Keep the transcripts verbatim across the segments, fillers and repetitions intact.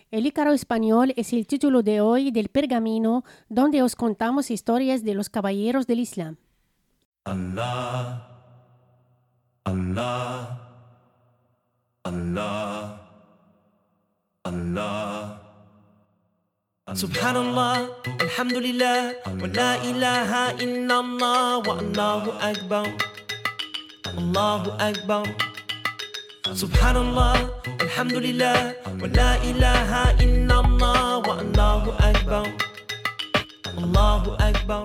El Ícaro español es el título de hoy del pergamino donde os contamos historias de los caballeros del Islam. Allah, Allah, Allah, Allah. Subhanallah, alhamdulillah, wa la ilaha illallah, wa Allahu akbar, Allahu akbar. Subhanallah, alhamdulillah, wa la ilaha illallah, wa Allahu akbar, Allahu akbar.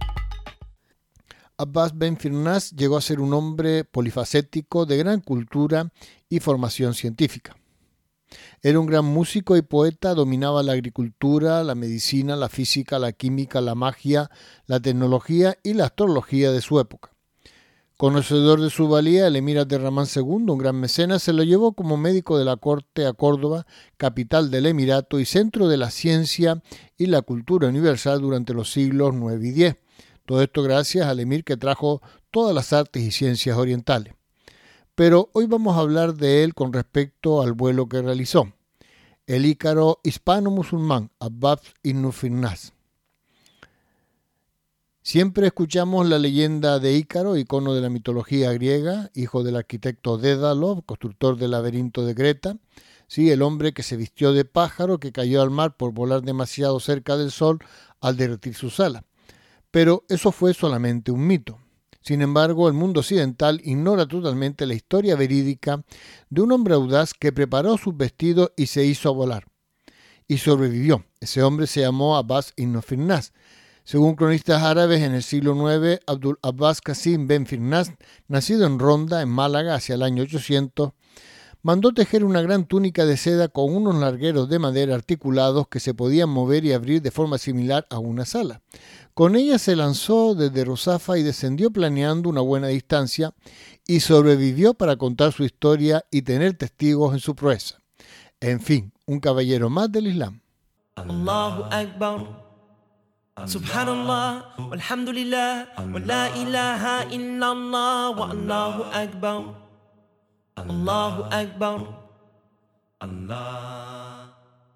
Abbas Ben Firnas llegó a ser un hombre polifacético de gran cultura y formación científica. Era un gran músico y poeta, dominaba la agricultura, la medicina, la física, la química, la magia, la tecnología y la astrología de su época. Conocedor de su valía, el emir Abderramán segundo, un gran mecenas, se lo llevó como médico de la corte a Córdoba, capital del emirato y centro de la ciencia y la cultura universal durante los siglos nueve y diez. Todo esto gracias al emir que trajo todas las artes y ciencias orientales. Pero hoy vamos a hablar de él con respecto al vuelo que realizó. El Ícaro hispano-musulmán, Abbas ibn Firnas. Siempre escuchamos la leyenda de Ícaro, icono de la mitología griega, hijo del arquitecto Dédalo, constructor del laberinto de Creta. Sí, el hombre que se vistió de pájaro, que cayó al mar por volar demasiado cerca del sol al derretir sus alas. Pero eso fue solamente un mito. Sin embargo, el mundo occidental ignora totalmente la historia verídica de un hombre audaz que preparó sus vestidos y se hizo volar. Y sobrevivió. Ese hombre se llamó Abbas ibn Firnas. Según cronistas árabes, en el siglo nueve, Abdul Abbas Qasim Ben Firnas, nacido en Ronda, en Málaga, hacia el año ochocientos, mandó tejer una gran túnica de seda con unos largueros de madera articulados que se podían mover y abrir de forma similar a una sala. Con ella se lanzó desde Ruzafa y descendió planeando una buena distancia y sobrevivió para contar su historia y tener testigos en su proeza. En fin, un caballero más del Islam. Allahu Akbar. Subhanallah, walhamdulillah, wa la ilaha illallah, wa Allahu Akbar, Allahu Akbar, Allah.